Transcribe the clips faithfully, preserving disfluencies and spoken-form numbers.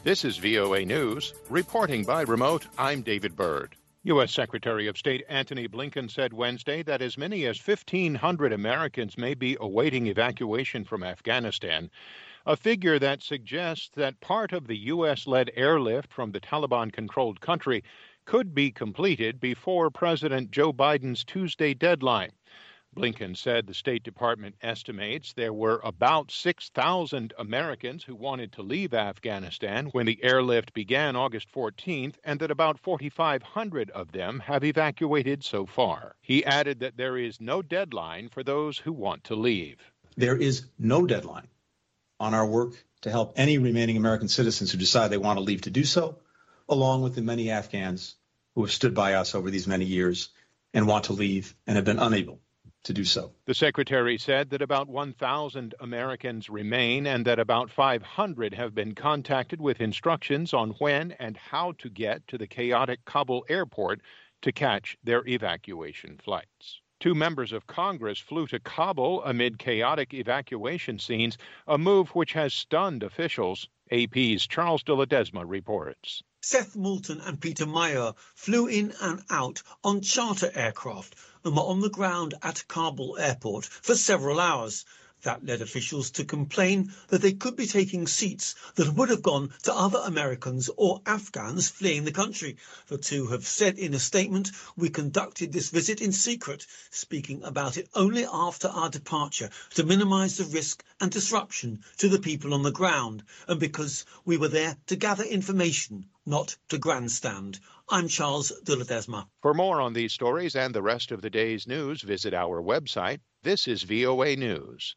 This is V O A News. Reporting by remote, I'm David Byrd. U S. Secretary of State Antony Blinken said Wednesday that as many as fifteen hundred Americans may be awaiting evacuation from Afghanistan, a figure that suggests that part of the U S-led airlift from the Taliban-controlled country could be completed before President Joe Biden's Tuesday deadline. Blinken said the State Department estimates there were about six thousand Americans who wanted to leave Afghanistan when the airlift began August fourteenth, and that about forty-five hundred of them have evacuated so far. He added that there is no deadline for those who want to leave. There is no deadline on our work to help any remaining American citizens who decide they want to leave to do so, along with the many Afghans who have stood by us over these many years and want to leave and have been unable to do so. The secretary said that about one thousand Americans remain and that about five hundred have been contacted with instructions on when and how to get to the chaotic Kabul airport to catch their evacuation flights. Two members of Congress flew to Kabul amid chaotic evacuation scenes, a move which has stunned officials. A P's Charles de Ledesma reports. Seth Moulton and Peter Meyer flew in and out on charter aircraft and were on the ground at Kabul airport for several hours. That led officials to complain that they could be taking seats that would have gone to other Americans or Afghans fleeing the country. The two have said in a statement, "We conducted this visit in secret, speaking about it only after our departure to minimize the risk and disruption to the people on the ground, and because we were there to gather information, not to grandstand." I'm Charles de Ledesma. For more on these stories and the rest of the day's news, visit our website. This is V O A News.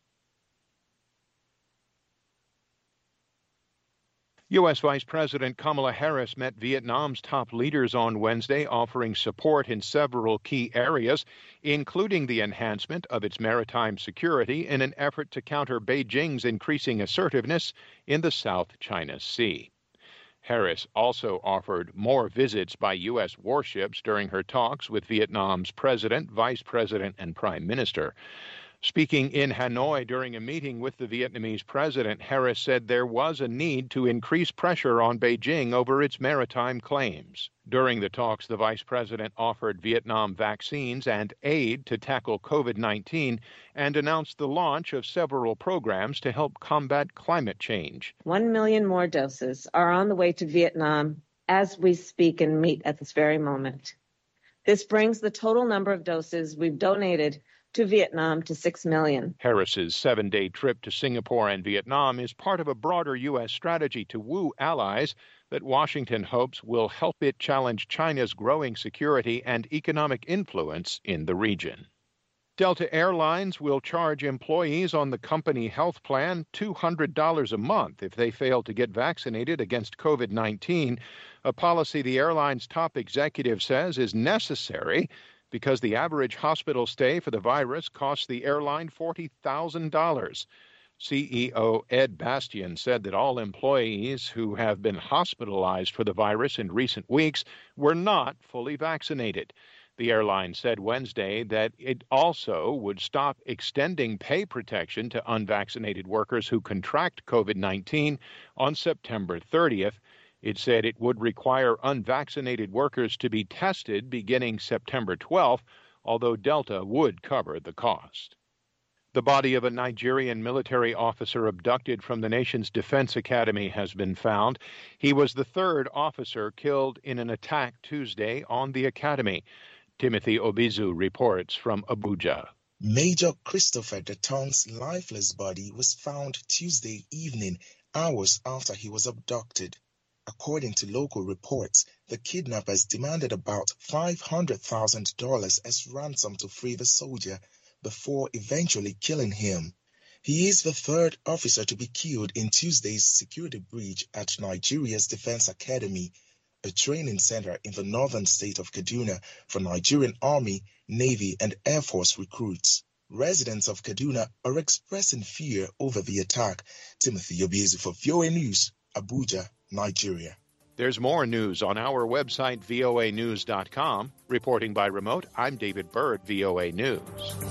U S. Vice President Kamala Harris met Vietnam's top leaders on Wednesday, offering support in several key areas, including the enhancement of its maritime security in an effort to counter Beijing's increasing assertiveness in the South China Sea. Harris also offered more visits by U S warships during her talks with Vietnam's president, vice president, and prime minister. Speaking in Hanoi during a meeting with the Vietnamese president, Harris said there was a need to increase pressure on Beijing over its maritime claims. During the talks, the vice president offered Vietnam vaccines and aid to tackle COVID nineteen and announced the launch of several programs to help combat climate change. One million more doses are on the way to Vietnam as we speak and meet at this very moment. This brings the total number of doses we've donated to Vietnam to six million. Harris's seven-day trip to Singapore and Vietnam is part of a broader U S strategy to woo allies that Washington hopes will help it challenge China's growing security and economic influence in the region. Delta Airlines will charge employees on the company health plan two hundred dollars a month if they fail to get vaccinated against COVID nineteen, a policy the airline's top executive says is necessary because the average hospital stay for the virus costs the airline forty thousand dollars. C E O Ed Bastian said that all employees who have been hospitalized for the virus in recent weeks were not fully vaccinated. The airline said Wednesday that it also would stop extending pay protection to unvaccinated workers who contract COVID nineteen on September thirtieth. It said it would require unvaccinated workers to be tested beginning September twelfth, although Delta would cover the cost. The body of a Nigerian military officer abducted from the nation's defense academy has been found. He was the third officer killed in an attack Tuesday on the academy. Timothy Obizu reports from Abuja. Major Christopher Datong's lifeless body was found Tuesday evening, hours after he was abducted. According to local reports, the kidnappers demanded about five hundred thousand dollars as ransom to free the soldier before eventually killing him. He is the third officer to be killed in Tuesday's security breach at Nigeria's Defense Academy, a training center in the northern state of Kaduna for Nigerian Army, Navy, and Air Force recruits. Residents of Kaduna are expressing fear over the attack. Timothy Obizu for V O A News, Abuja, Nigeria. There's more news on our website, V O A news dot com. Reporting by remote, I'm David Byrd, V O A News.